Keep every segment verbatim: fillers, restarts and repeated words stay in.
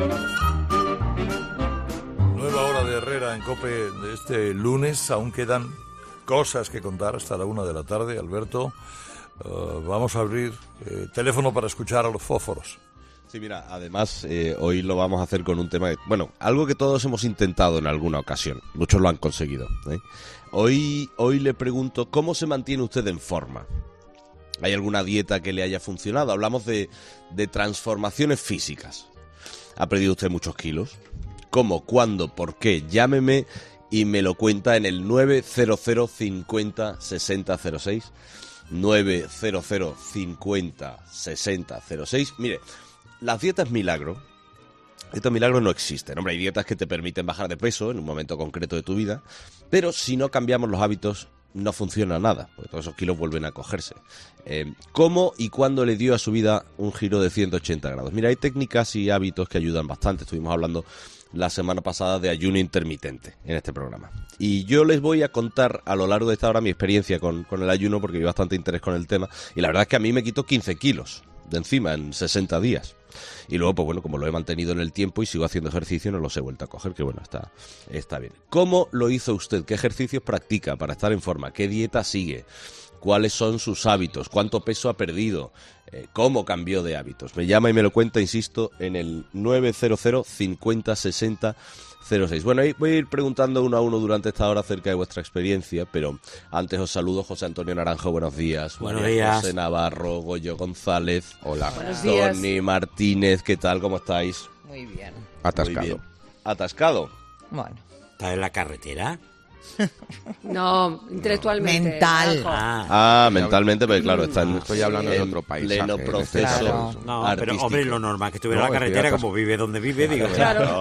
Nueva hora de Herrera en COPE de este lunes. Aún quedan cosas que contar hasta la una de la tarde, Alberto. Uh, vamos a abrir eh, teléfono para escuchar a los fósforos. Sí, mira, además eh, hoy lo vamos a hacer con un tema, que, bueno, algo que todos hemos intentado en alguna ocasión, muchos lo han conseguido, ¿eh? Hoy, hoy le pregunto, ¿cómo se mantiene usted en forma? ¿Hay alguna dieta que le haya funcionado? Hablamos de, de transformaciones físicas. ¿Ha perdido usted muchos kilos? ¿Cómo? ¿Cuándo? ¿Por qué? Llámeme y me lo cuenta en el nueve cero cero cincuenta sesenta cero seis. nueve cero cero cincuenta sesenta cero seis. Mire, las dietas milagro, dietas milagro no existen. Hombre, hay dietas que te permiten bajar de peso en un momento concreto de tu vida, pero si no cambiamos los hábitos no funciona nada, porque todos esos kilos vuelven a cogerse. Eh, ¿Cómo y cuándo le dio a su vida un giro de ciento ochenta grados? Mira, hay técnicas y hábitos que ayudan bastante. Estuvimos hablando la semana pasada de ayuno intermitente en este programa. Y yo les voy a contar a lo largo de esta hora mi experiencia con, con el ayuno, porque hay bastante interés con el tema. Y la verdad es que a mí me quitó quince kilos de encima en sesenta días. Y luego, pues bueno, como lo he mantenido en el tiempo y sigo haciendo ejercicio, no los he vuelto a coger, que bueno, está, está bien. ¿Cómo lo hizo usted? ¿Qué ejercicios practica para estar en forma? ¿Qué dieta sigue? ¿Cuáles son sus hábitos? ¿Cuánto peso ha perdido? Eh, ¿Cómo cambió de hábitos? Me llama y me lo cuenta, insisto, en el nueve cero cero cincuenta sesenta cero seis. Bueno, voy a ir preguntando uno a uno durante esta hora acerca de vuestra experiencia, pero antes os saludo. José Antonio Naranjo, buenos días. Buenos días. José Navarro, Goyo González. Hola. Buenos días. Tony Martínez, ¿qué tal? ¿Cómo estáis? Muy bien. Atascado. Muy bien. ¿Atascado? Bueno. ¿Estás en la carretera? No, intelectualmente. Mental. Ah, Ah, mentalmente, pero claro, está en, Estoy hablando de en otro paisaje, pleno en este proceso Claro. no, pero artístico. hombre, lo normal que estuviera No, en la estoy carretera, atas- como vive donde vive, digo. Claro.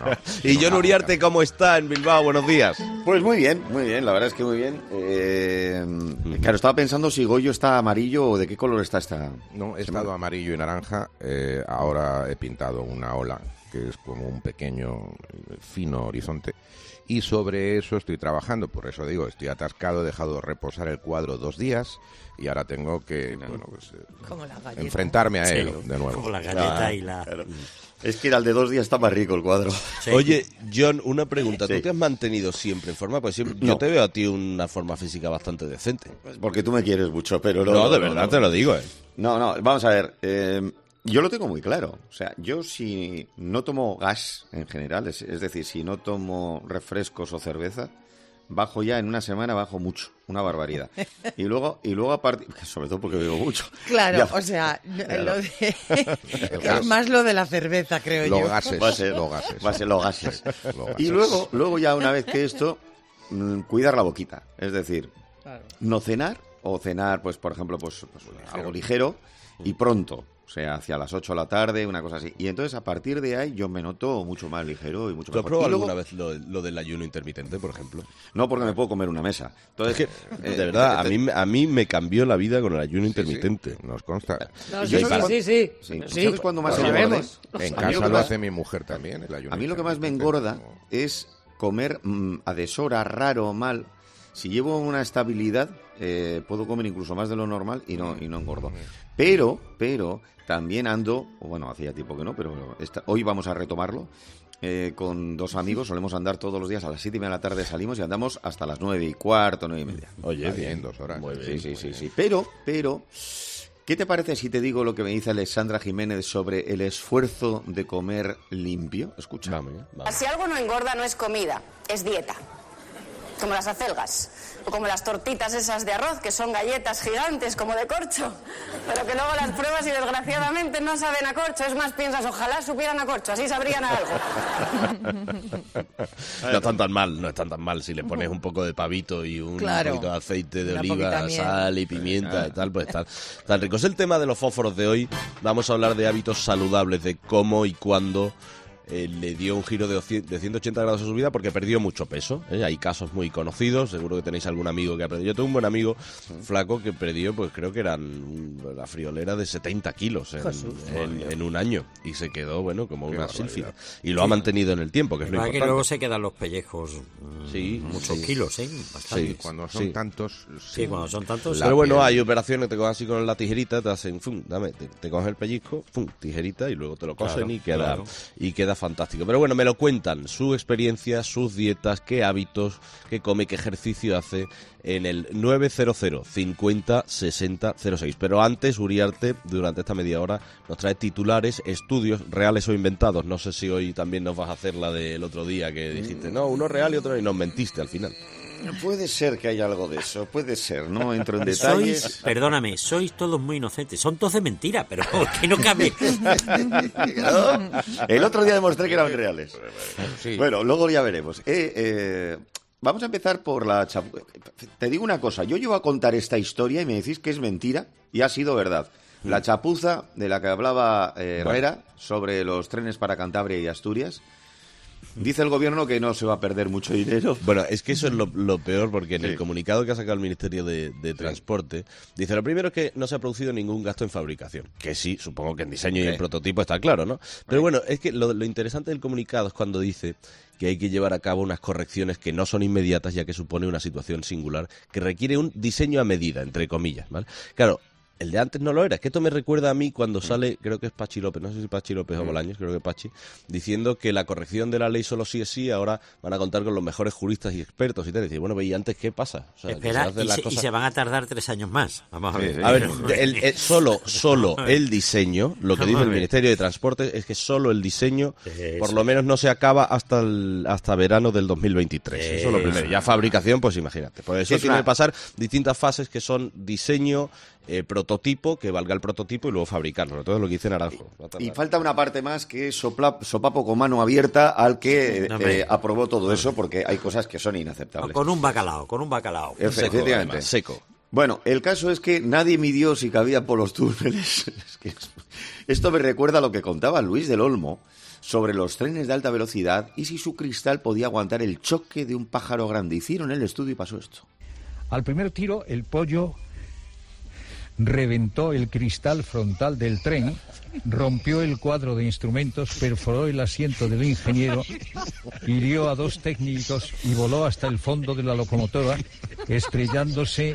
Y John Uriarte, ¿cómo está en Bilbao? Buenos días. Pues muy bien, muy bien, la verdad es que muy bien. Eh, claro, estaba pensando si Goyo está amarillo o de qué color está esta. No, he estado amarillo y naranja, eh, ahora he pintado una ola, que es como un pequeño, eh, fino horizonte, y sobre eso estoy trabajando, por eso digo, estoy atascado, he dejado reposar el cuadro dos días, y ahora tengo que, bueno, pues, eh, Como la galleta. enfrentarme a él Sí, de nuevo. Como la galleta Ah, y la... claro. Es que era el de dos días, está más rico el cuadro. Sí. Oye, John, una pregunta. ¿Tú Sí. te has mantenido siempre en forma? Pues siempre, yo No. te veo a ti una forma física bastante decente. Porque tú me quieres mucho, pero no. No, de verdad te lo digo, ¿eh? No, no, vamos a ver. eh, yo lo tengo muy claro. O sea, yo si no tomo gas en general, es, es decir, si no tomo refrescos o cerveza, bajo ya en una semana, bajo mucho, una barbaridad. Y luego, y luego aparte, sobre todo porque bebo mucho. Claro, Ya. o sea, no- Claro. lo de... gas. es más lo de la cerveza, creo Los yo. gases, Va a ser, los gases. va a ser los gases. Los gases. Y luego, luego ya una vez que esto, mm, cuidar la boquita. Es decir, Claro. no cenar o cenar, pues por ejemplo, pues, pues, algo ligero y pronto. O sea, hacia las ocho de la tarde, una cosa así. Y entonces, a partir de ahí, yo me noto mucho más ligero y mucho ¿Tú has mejor. probado Y luego- alguna vez lo, lo del ayuno intermitente, por ejemplo? No, porque me puedo comer una mesa. Entonces, Es que, de verdad, a mí, a mí me cambió la vida con el ayuno intermitente. Nos consta. No, Yo sí, sabes sí, sí, sí. Sí. Sí, ¿Sabes cuándo más lo engorda? sabemos. En A mí lo casa que lo más- hace mi mujer también, el ayuno A mí lo que más me intermitente. engorda es comer mm, a deshora, raro, mal. Si llevo una estabilidad, eh, puedo comer incluso más de lo normal y no, y no engordo. Pero, pero, también ando, o bueno, hacía tiempo que no, pero esta- hoy vamos a retomarlo, eh, con dos amigos, solemos andar todos los días a las siete y media de la tarde, salimos y andamos hasta las nueve y cuarto, nueve y media. Oye, Está bien. bien, dos horas. Muy bien. Sí, sí, muy sí, bien. sí. Pero, pero, ¿qué te parece si te digo lo que me dice Alexandra Jiménez sobre el esfuerzo de comer limpio? Escucha. Vamos, vamos. Si algo no engorda no es comida, es dieta. Como las acelgas, o como las tortitas esas de arroz, que son galletas gigantes como de corcho, pero que luego las pruebas y desgraciadamente no saben a corcho. Es más, piensas, ojalá supieran a corcho, así sabrían a algo. No están tan mal, no están tan mal. Si le pones un poco de pavito y un Claro. poquito de aceite de Una oliva, poquita miel. sal y pimienta y tal, pues tan, tan rico. Es el tema de los fósforos de hoy. Vamos a hablar de hábitos saludables, de cómo y cuándo eh, le dio un giro de, oci- de ciento ochenta grados a su vida porque perdió mucho peso. ¿eh? Hay casos muy conocidos, seguro que tenéis algún amigo que ha perdido. Yo tengo un buen amigo flaco que perdió, pues creo que eran la friolera de setenta kilos en, Jesús. en- en un año y se quedó, bueno, como Qué una barbaridad. sílfida. Y lo ha mantenido en el tiempo, que es lo Verdad que importante. luego se quedan los pellejos mm, Sí, muchos sí. kilos, ¿eh? Bastante. Sí. Cuando son Sí. tantos... Sí, cuando son tantos... La Pero bueno, piel. hay operaciones, te cogen así con la tijerita, te hacen, fum, dame, te, te cogen el pellizco, fum, tijerita y luego te lo cosen Claro, y queda claro. y queda queda fantástico. Pero bueno, me lo cuentan, su experiencia, sus dietas, qué hábitos, qué come, qué ejercicio hace en el nueve cero cero cincuenta sesenta cero seis. Pero antes, Uriarte, durante esta media hora, nos trae titulares, estudios reales o inventados. No sé si hoy también nos vas a hacer la del otro día que dijiste, no, uno real y otro, y nos mentiste al final. Puede ser que haya algo de eso, puede ser, no entro en detalles. Sois, perdóname, sois todos muy inocentes, son todos de mentira, pero que no cabe. ¿No? El otro día demostré que eran reales. Sí. Bueno, luego ya veremos. Eh, eh, vamos a empezar por la chapuza. Te digo una cosa, yo llevo a contar esta historia y me decís que es mentira y ha sido verdad. La chapuza de la que hablaba eh, Herrera sobre los trenes para Cantabria y Asturias. Dice el gobierno que no se va a perder mucho dinero. Bueno, es que eso es lo, lo peor, porque en Sí. el comunicado que ha sacado el Ministerio de, de Transporte, dice, lo primero es que no se ha producido ningún gasto en fabricación. Que sí, supongo que en diseño y en Sí. prototipo está claro, ¿no? Pero bueno, es que lo, lo interesante del comunicado es cuando dice que hay que llevar a cabo unas correcciones que no son inmediatas, ya que supone una situación singular que requiere un diseño a medida, entre comillas, ¿vale? Claro, el de antes no lo era. Es que esto me recuerda a mí cuando sale, creo que es Pachi López, no sé si Pachi López o Bolaños, creo que Pachi, diciendo que la corrección de la ley solo sí es sí, ahora van a contar con los mejores juristas y expertos y tal. Y decir, bueno, ¿y antes qué pasa? O sea, que Espera, se hacen y las se, y cosas- se van a tardar tres años más. Vamos a ver. Sí, sí. A ver, el- el- solo, solo el diseño, lo que Vamos dice a el ver. Ministerio de Transporte es que solo el diseño, Eso. por lo menos no se acaba hasta el, hasta verano del dos mil veintitrés. Eso es lo Eso. primero. Ya fabricación, pues imagínate. Por eso Es tiene una- que pasar distintas fases que son diseño, eh, prototipo, que valga el prototipo y luego fabricarlo. Todo es lo que dice Naranjo. Va a tardar. Y falta una parte más que es sopla- sopapo con mano abierta al que No, hombre. eh, aprobó todo eso, porque hay cosas que son inaceptables. Con un bacalao, con un bacalao. Efe- Seco, efectivamente. además, seco. Bueno, el caso es que nadie midió si cabía por los túneles. Es que es- esto me recuerda a lo que contaba Luis del Olmo sobre los trenes de alta velocidad y si su cristal podía aguantar el choque de un pájaro grande. Hicieron el estudio y pasó esto. Al primer tiro, el pollo reventó el cristal frontal del tren, rompió el cuadro de instrumentos, perforó el asiento del ingeniero, hirió a dos técnicos y voló hasta el fondo de la locomotora, estrellándose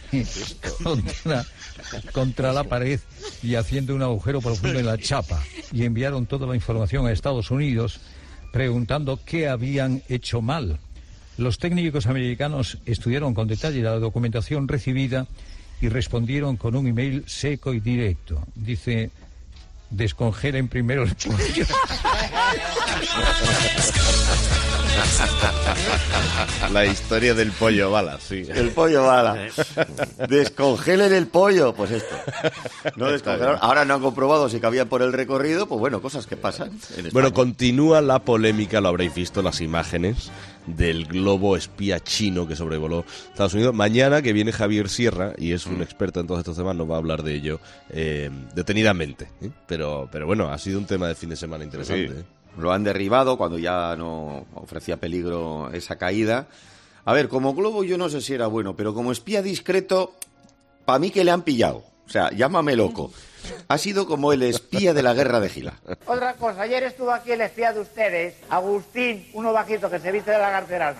contra, contra la pared y haciendo un agujero profundo en la chapa. Y enviaron toda la información a Estados Unidos preguntando qué habían hecho mal. Los técnicos americanos estudiaron con detalle la documentación recibida y respondieron con un email seco y directo. Dice, descongelen primero el pollo. La historia del pollo bala, sí. El pollo bala. Descongelen el pollo. Pues esto. No descongelaron. Ahora no han comprobado si cabía por el recorrido. Pues bueno, cosas que pasan en España. Bueno, continúa la polémica, lo habréis visto, las imágenes del globo espía chino que sobrevoló Estados Unidos. Mañana, que viene Javier Sierra, y es un experto en todos estos temas, nos va a hablar de ello eh, detenidamente. ¿eh? Pero, pero bueno, ha sido un tema de fin de semana interesante. Sí. ¿eh? Lo han derribado cuando ya no ofrecía peligro esa caída. A ver, como globo yo no sé si era bueno, pero como espía discreto, para mí que le han pillado. O sea, llámame loco. Ha sido como el espía de la guerra de Gila. Otra cosa, ayer estuvo aquí el espía de ustedes, Agustín, uno bajito que se viste de la carterana.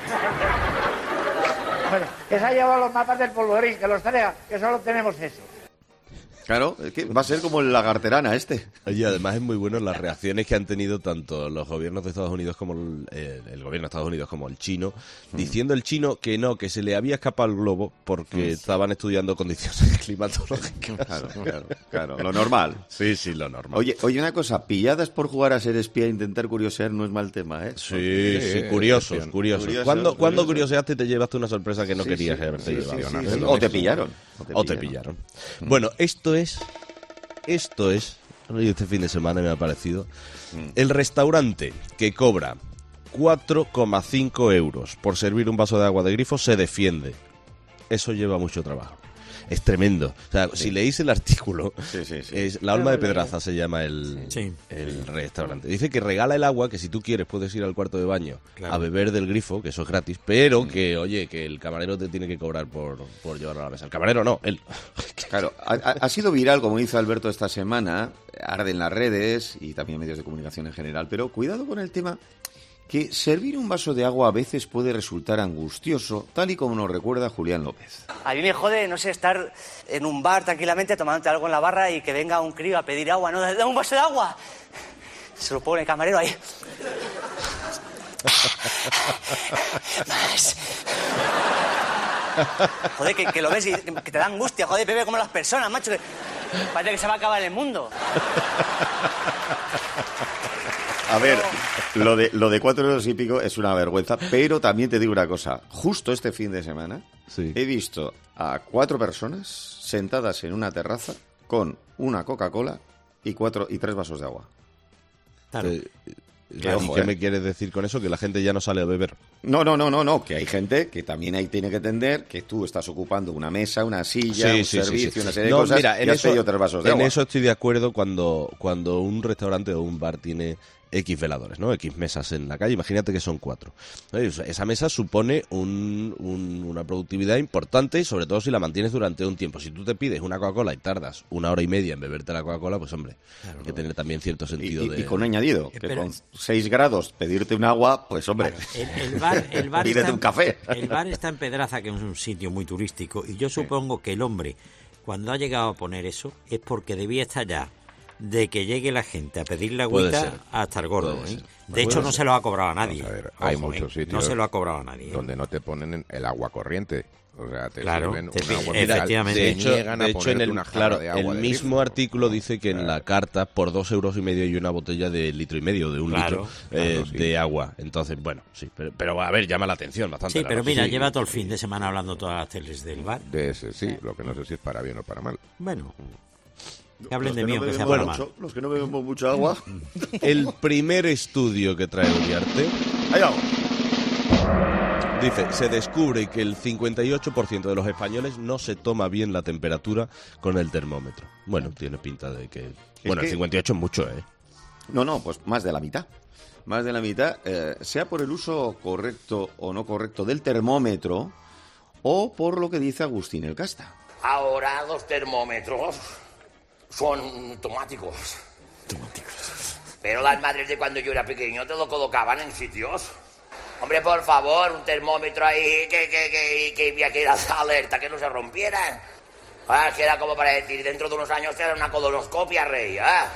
Bueno, que se ha llevado los mapas del polvorín, que los traiga, que solo tenemos eso. Claro, es que va a ser como el lagarterana este. Y además es muy bueno las reacciones que han tenido tanto los gobiernos de Estados Unidos como el, eh, el gobierno de Estados Unidos como el chino, diciendo el chino que no, que se le había escapado el globo porque estaban estudiando condiciones climatológicas. Claro, claro, claro, lo normal. Sí, sí, lo normal. Oye, oye, una cosa, pilladas por jugar a ser espía e intentar curiosear no es mal tema, ¿eh? Sí, sí, Sí, curiosos, sí, curiosos. curiosos, ¿Cuándo, curiosos. ¿cuándo curioseaste y te llevaste una sorpresa que no Sí, querías sí, haberte sí, llevado? sí, ¿no? sí. Es lo O que te es. pillaron. O te pillaron. Bueno, esto es, esto es, este fin de semana me ha parecido, el restaurante que cobra cuatro coma cinco euros por servir un vaso de agua de grifo se defiende. Eso lleva mucho trabajo. Es tremendo. O sea, si leéis el artículo, Sí, sí, sí. es La Alma de Pedraza se llama el, Sí. el restaurante. Dice que regala el agua, que si tú quieres puedes ir al cuarto de baño Claro. a beber del grifo, que eso es gratis, pero que, oye, que el camarero te tiene que cobrar por, por llevarlo a la mesa. El camarero no, él. Claro, ha, ha- ha sido viral, como dice Alberto esta semana, arde en las redes y también medios de comunicación en general, pero cuidado con el tema que servir un vaso de agua a veces puede resultar angustioso, tal y como nos recuerda Julián López. A mí me jode, no sé, estar en un bar tranquilamente tomándote algo en la barra y que venga un crío a pedir agua, ¿no? ¡Dame un vaso de agua! Se lo pone el camarero ahí. Más. Joder, que, que lo ves y que te da angustia. Joder, bebe como las personas, macho. Que parece que se va a acabar el mundo. A ver, lo de, lo de cuatro euros y pico es una vergüenza, pero también te digo una cosa. Justo este fin de semana sí. he visto a cuatro personas sentadas en una terraza con una Coca-Cola y cuatro y tres vasos de agua. Claro. Eh, ¿Y ojo, qué eh? me quieres decir con eso? Que la gente ya no sale a beber. No, no, no, no, no, que hay gente que también ahí tiene que entender que tú estás ocupando una mesa, una silla, sí, un sí, servicio, sí, sí. una serie no, de cosas mira, en y has eso, pedido tres vasos de en agua. En eso estoy de acuerdo cuando, cuando un restaurante o un bar tiene X veladores, ¿no? X mesas en la calle, imagínate que son cuatro. Esa mesa supone un, un, una productividad importante y sobre todo si la mantienes durante un tiempo. Si tú te pides una Coca-Cola y tardas una hora y media en beberte la Coca-Cola, pues hombre, claro, hay que tener también cierto sentido y, y, de... Y con añadido, que Pero... con seis grados pedirte un agua, pues hombre, el, el bar, el bar pídete está, un café. El bar está en Pedraza, que es un sitio muy turístico, y yo supongo sí. que el hombre, cuando ha llegado a poner eso, es porque debía estar ya de que llegue la gente a pedir la agüita hasta el gordo, ¿eh? De hecho, no se lo ha cobrado a nadie. A ver, hay Ojo, muchos ¿eh? sitios no se lo ha cobrado a nadie, ¿eh? donde no te ponen el agua corriente. O sea, te claro, sirven te, una agua efectivamente. De hecho, de hecho en el, una claro, de agua el de mismo grifo. artículo dice que en la carta por dos euros y medio hay una botella de litro y medio, de un claro, litro eh, claro, sí. de agua. Entonces, bueno, sí, pero, pero a ver, llama la atención bastante. Sí, pero mira, sí, lleva todo el fin de semana hablando todas las teles del bar. De ese, sí, lo que no sé si es para bien o para mal. Bueno... Que hablen de que mí, no que sea bueno, para mal. Los que no bebemos mucha agua. El primer estudio que trae Uriarte dice, se descubre que el cincuenta y ocho por ciento de los españoles no se toma bien la temperatura con el termómetro. Bueno, tiene pinta de que... Bueno, que... el cincuenta y ocho es mucho, ¿eh? No, no, pues más de la mitad. Más de la mitad, eh, sea por el uso correcto o no correcto del termómetro o por lo que dice Agustín el Casta. Ahora los termómetros son automáticos. Automáticos. Pero las madres de cuando yo era pequeño te lo colocaban en sitios. Hombre, por favor, un termómetro ahí que, que, que, que había que ir a la alerta, que no se rompieran. Ah, que era como para decir, dentro de unos años te hará una colonoscopia, rey, ¿ah?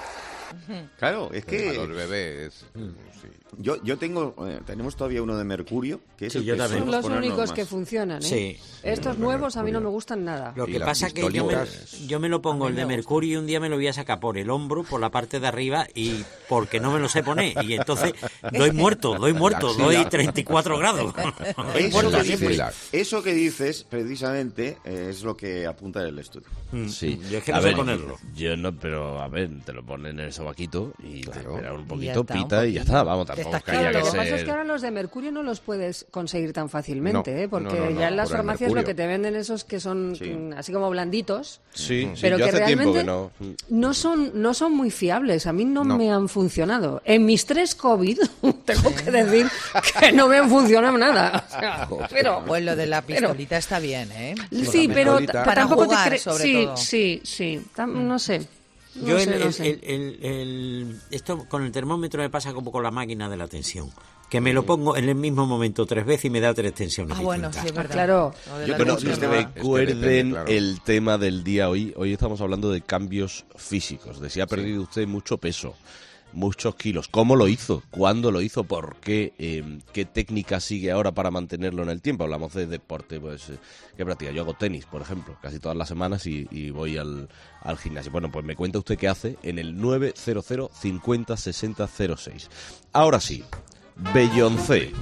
Claro, es que... A los bebés... Sí. Yo, yo tengo, eh, tenemos todavía uno de mercurio, que es sí, el yo que también. Son los únicos más. que funcionan, ¿eh? Sí. Estos sí, nuevos a mí no me gustan nada. Lo que pasa es que yo me, yo me lo pongo el de mercurio y un día me lo voy a sacar por el hombro, por la parte de arriba y porque no me lo sé poner. Y entonces doy muerto, doy muerto, doy treinta y cuatro grados. Doy Eso, muerto que siempre. dices, eso que dices, precisamente, eh, es lo que apunta en el estudio. Sí, yo es que a no sé ver, ponerlo. Yo no, pero a ver, te lo ponen en el sobaquito y claro. te esperas un Y poquito, ya está, pita un y ya está. Vamos, Te tampoco estás que haya Claro, que lo que ser... pasa es que ahora los de mercurio no los puedes conseguir tan fácilmente, No, ¿eh? Porque no, no, no, ya en las por el farmacias lo mercurio. que te venden esos que son Sí. mm, así como blanditos, Sí, sí, pero yo que hace tiempo realmente que no... no son no son muy fiables. A mí no, No. me han funcionado. En mis tres COVID tengo que decir que no me han funcionado nada. O sea, pero Pues lo de la pero- pistolita está bien, ¿eh? sí, la pero pistolita. t- Para tampoco jugar, te crees. sobre Sí, todo. sí, sí. Tam- no sé. No Yo sé, el, no el- sé. el- el- el- esto con el termómetro me pasa como con la máquina de la tensión, que me lo pongo en el mismo momento tres veces y me da tres tensiones Ah, bueno, distintas. sí, es verdad. Claro. Lo de Yo la Bueno, tengo un tensión. sistema- recuerden depende, claro. el tema del día hoy. Hoy estamos hablando de cambios físicos, de si ha perdido usted mucho peso, muchos kilos. ¿Cómo lo hizo? ¿Cuándo lo hizo? ¿Por qué? Eh, ¿Qué técnica sigue ahora para mantenerlo en el tiempo? Hablamos de deporte, pues, eh, ¿qué practica? Yo hago tenis, por ejemplo, casi todas las semanas y, y voy al, al gimnasio. Bueno, pues me cuenta usted qué hace en el nueve cero cero cincuenta sesenta cero seis. Ahora sí, Beyoncé.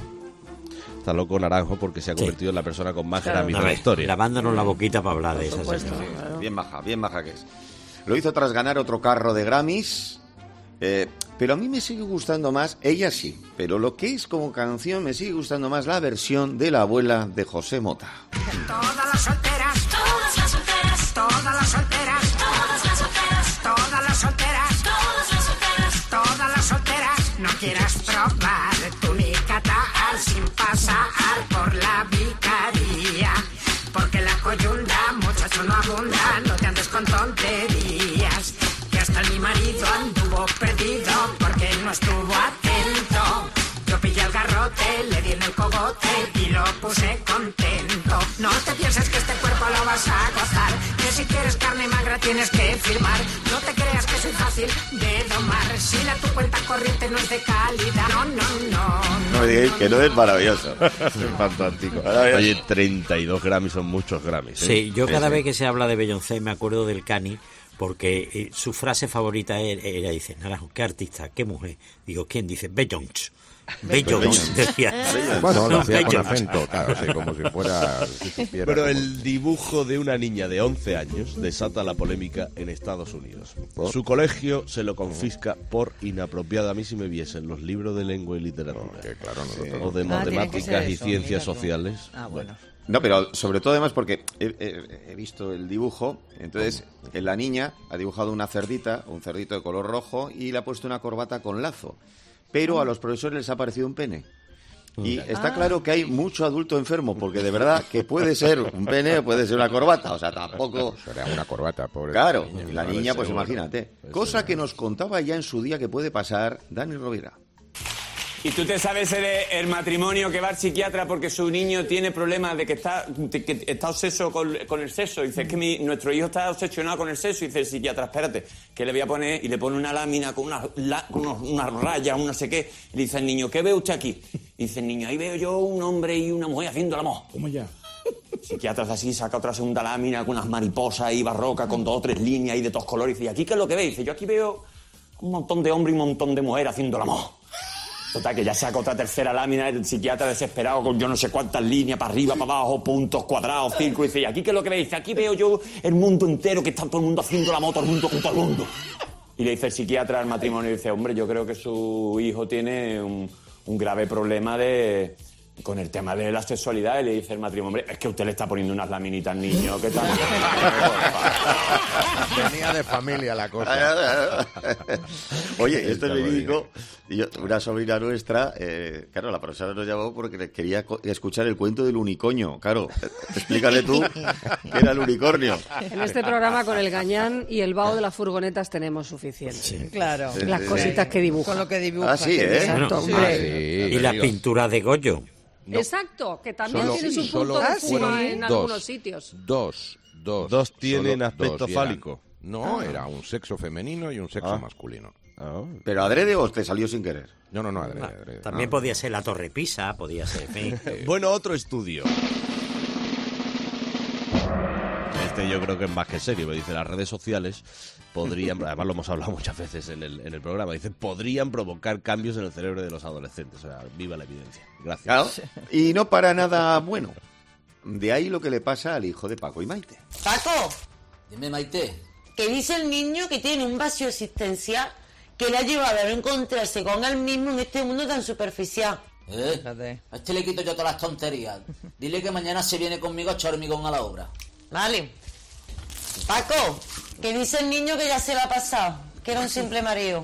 Está loco Naranjo porque se ha convertido en la persona con más Claro. Grammys A de la ver, historia. lavándonos la boquita para hablar de Por esas supuesto. señora. Claro. Bien baja, bien baja que es. Lo hizo tras ganar otro carro de Grammys, eh, pero a mí me sigue gustando más, ella sí, pero lo que es como canción me sigue gustando más la versión de la abuela de José Mota. Todas las solteras, todas las solteras, todas las solteras, todas las solteras, todas las solteras, todas las solteras, todas las solteras, no quieras probar tu ni catar sin pasar por la vicaría, porque la coyunda, muchacho, no abunda, no te andes con tonterías, que hasta mi marido anduvo perdido porque no estuvo atento. Yo pillé el garrote, le di en el cogote y lo puse contento. No te pienses que este cuerpo lo vas a gozar, que si quieres carne magra tienes que firmar. No te creas que soy fácil de domar. Si la tu cuenta corriente no es de calidad. No, no, no. No me digáis que no es maravilloso. Es fantástico. Oye, treinta y dos Grammys son muchos Grammys. ¿eh? Sí, yo cada sí. vez que se habla de Beyoncé me acuerdo del Cani, porque eh, su frase favorita era, era dice, Naranjo, ¿qué artista? ¿Qué mujer? Digo, ¿quién? Dice, Beyoncé. Beyoncé, decía. Bueno, lo hacía con Beyoncé. acento, claro, así como si fuera... Si supiera Pero cómo- el dibujo de una niña de once años desata la polémica en Estados Unidos. Su colegio se lo confisca por inapropiado. A mí si me viesen los libros de lengua y literatura, que claro, nosotros- o de Ah, tiene que ser matemáticas y eso, ciencias mira tú. sociales. Ah, bueno. No, pero sobre todo además porque he, he- he visto el dibujo, entonces eh, la niña ha dibujado una cerdita, un cerdito de color rojo, y le ha puesto una corbata con lazo. Pero a los profesores les ha parecido un pene. Y está claro que hay mucho adulto enfermo, porque de verdad que puede ser un pene o puede ser una corbata, o sea, tampoco... Será una corbata, pobre. Claro, y la niña, pues seguro. imagínate. Cosa que nos contaba ya en su día que puede pasar Dani Rovira. ¿Y tú te sabes el, el matrimonio que va al psiquiatra porque su niño tiene problemas de que está, de que está obseso con, con el sexo? Dice, es que mi, nuestro hijo está obsesionado con el sexo. Y dice el psiquiatra, espérate, que le voy a poner... Y le pone una lámina con unas la, con unos- unas rayas, un no sé qué. Y le dice al niño, ¿qué ve usted aquí? Y dice el niño, ahí veo yo un hombre y una mujer haciendo el amor. ¿Cómo ya? El psiquiatra hace así, saca otra segunda lámina con unas mariposas ahí barrocas, con dos o tres líneas ahí de todos colores. Y dice, ¿y aquí qué es lo que ve? Y dice, yo aquí veo un montón de hombres y un montón de mujeres haciendo el amor. Total, que ya saca otra tercera lámina, el psiquiatra desesperado con yo no sé cuántas líneas, para arriba, para abajo, puntos, cuadrados, círculos, y dice, ¿y aquí qué es lo que ve? Dice, aquí veo yo el mundo entero, que está todo el mundo haciendo la moto, todo el mundo con todo el mundo. Y le dice el psiquiatra al matrimonio, dice, hombre, yo creo que su hijo tiene un, un grave problema de... con el tema de la sexualidad. Y le dice el matrimonio, hombre, es que usted le está poniendo unas laminitas al niño, ¿qué tal? Venía de familia la cosa. Oye, esto es Está verídico. Yo- Una sobrina nuestra, eh, claro, la profesora nos llamó porque quería co- escuchar el cuento del unicornio. Claro, eh, explícale tú qué era el unicornio. En este programa con el gañán y el vaho de las furgonetas tenemos suficiente. Claro. Las cositas que dibujan. Con lo que dibuja. Ah, sí, ¿eh? Exacto, Bueno, hombre. y las pinturas de Goyo. Exacto, que también Solo- tiene su solo punto de fueron fuma en dos. algunos sitios. Dos, dos. Dos tienen Solo aspecto dos, y eran- fálico. No, era un sexo femenino y un sexo Ah. masculino. ¿Pero adrede o te salió sin querer? No, no, no, adrede, adrede. También No. podía ser la Torre Pisa, podía ser, en fin. Bueno, otro estudio. Este yo creo que es más que serio, me dice, las redes sociales podrían, además lo hemos hablado muchas veces en el, en el programa, dice, podrían provocar cambios en el cerebro de los adolescentes. O sea, viva la evidencia. Gracias. Claro. Y no para nada bueno. De ahí lo que le pasa al hijo de Paco y Maite. Paco, Dime, Maite. que dice el niño que tiene un vacío existencial que le ha llevado a no encontrarse con él mismo en este mundo tan superficial. ¿Eh? A este le quito yo todas las tonterías. Dile que mañana se viene conmigo a echar hormigón a la obra. Vale. Paco, que dice el niño que ya se le ha pasado, que era un simple marido.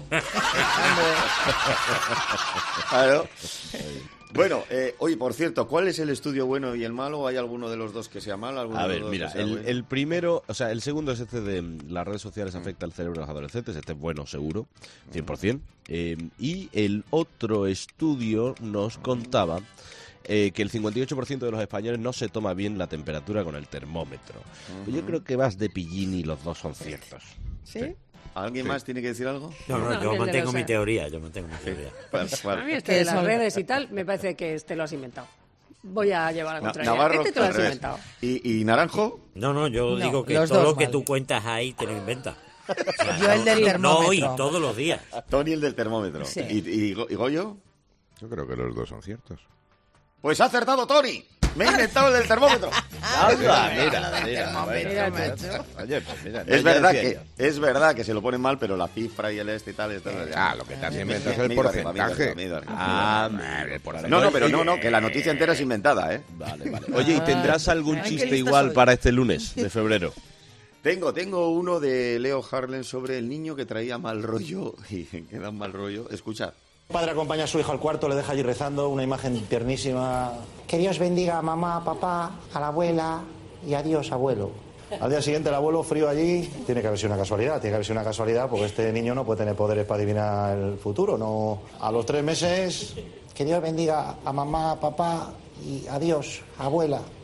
Claro. Bueno, eh, oye, por cierto, ¿cuál es el estudio bueno y el malo? ¿Hay alguno de los dos que sea malo? ¿Alguno A de ver, los dos mira, que sea el, bueno? el primero, o sea, el segundo es este de mm, las redes sociales afecta al cerebro de los adolescentes, este es bueno, seguro, cien por ciento. Eh, y el otro estudio nos contaba eh, que el cincuenta y ocho por ciento de los españoles no se toma bien la temperatura con el termómetro. Pues yo creo que vas de pillín y los dos son ciertos. ¿Sí? ¿Alguien Sí. más tiene que decir algo? No, no, No, yo que mantengo lo mi sé. teoría, yo mantengo mi teoría. A mí este de las redes y tal, me parece que este lo has inventado. Voy a llevar a Na- contraria. Navarro, Este te lo al has revés. inventado. ¿Y, y Naranjo? No, no, yo No, digo que los todo dos lo que mal. tú cuentas ahí te lo inventas. O sea, Yo el del no, termómetro. No, y todos los días. Tony, el del termómetro. Sí. ¿Y, y, Go- y Goyo? Yo creo que los dos son ciertos. Pues ha acertado Tony. Me he inventado el del termómetro. Anda, mira, mira, Mira, mira. macho. Oye, pues mira, Es ya verdad, decía que, yo. es verdad que se lo ponen mal, pero la cifra y el este y tal... Esto, Ah, lo que te has inventado es el Me he ido arriba, me he ido porcentaje. arriba, me he ido arriba. Ah, madre, por No, no, pero no, no, que la noticia entera es inventada, ¿eh? Vale, vale. Oye, ¿y tendrás algún Ay, qué chiste lista igual soy. para este lunes de febrero? Tengo, tengo uno de Leo Harlem sobre el niño que traía mal rollo y que da un mal rollo. Escuchad. Padre acompaña a su hijo al cuarto, le deja allí rezando, una imagen tiernísima. Que Dios bendiga a mamá, a papá, a la abuela y adiós, abuelo. Al día siguiente el abuelo frío allí, tiene que haber sido una casualidad, tiene que haber sido una casualidad porque este niño no puede tener poderes para adivinar el futuro, no. A los tres meses, que Dios bendiga a mamá, a papá y adiós, abuela.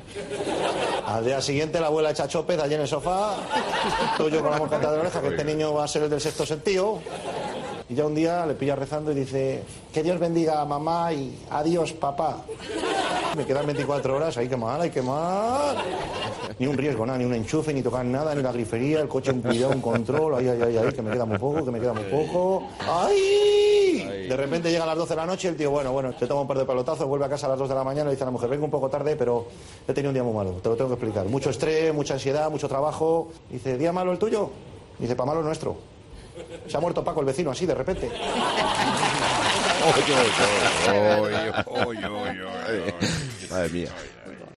Al día siguiente la abuela echa chopez allí en el sofá, estoy yo con la mosqueta de la oreja, que este niño va a ser el del sexto sentido. Y ya un día le pilla rezando y dice, que Dios bendiga a mamá y adiós papá. Me quedan veinticuatro horas, hay que mal, hay que mal. Ni un riesgo, nada, ni un enchufe, ni tocar nada, ni la grifería, el coche un cuidado, un control, ay, ay, ay, ay, que me queda muy poco, que me queda muy poco. ¡Ay! De repente llega a las doce de la noche y el tío, bueno, bueno, te toma un par de pelotazos, vuelve a casa a las dos de la mañana y le dice a la mujer, vengo un poco tarde, pero he tenido un día muy malo, te lo tengo que explicar. Mucho estrés, mucha ansiedad, mucho trabajo. Dice, ¿día malo el tuyo? Dice, pa' malo el nuestro. Se ha muerto Paco, el vecino, así, de repente. Madre mía.